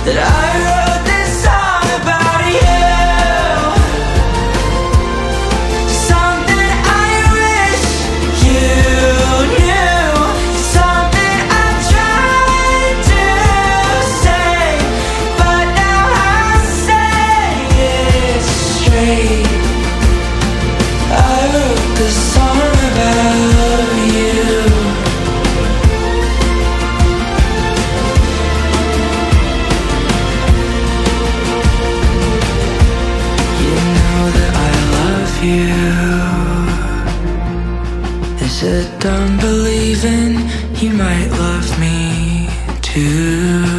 that I wrote this song about you. Something I wish you knew, something I tried to say, but now I say it straight. I wrote this song about you. You know that I love you. Is it done believing you might love me too?